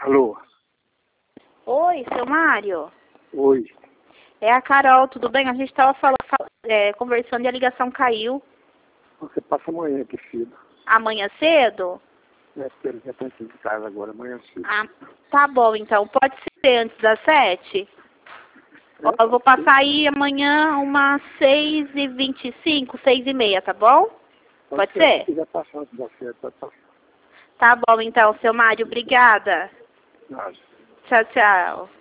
Alô? Oi, seu Mário. Oi. É a Carol, tudo bem? A gente estava conversando e a ligação caiu. Você passa amanhã aqui cedo. Amanhã cedo? Porque ele já está aqui de casa agora, amanhã cedo. Ah, tá bom, então. Pode ser antes das 7? Ó, eu vou Pode ser. passar aí amanhã umas 6h25, 6h30, tá bom? Pode ser? Se quiser passar antes da festa, pode passar. Tá bom, então, seu Mário. Obrigada. Nada. Tchau, tchau.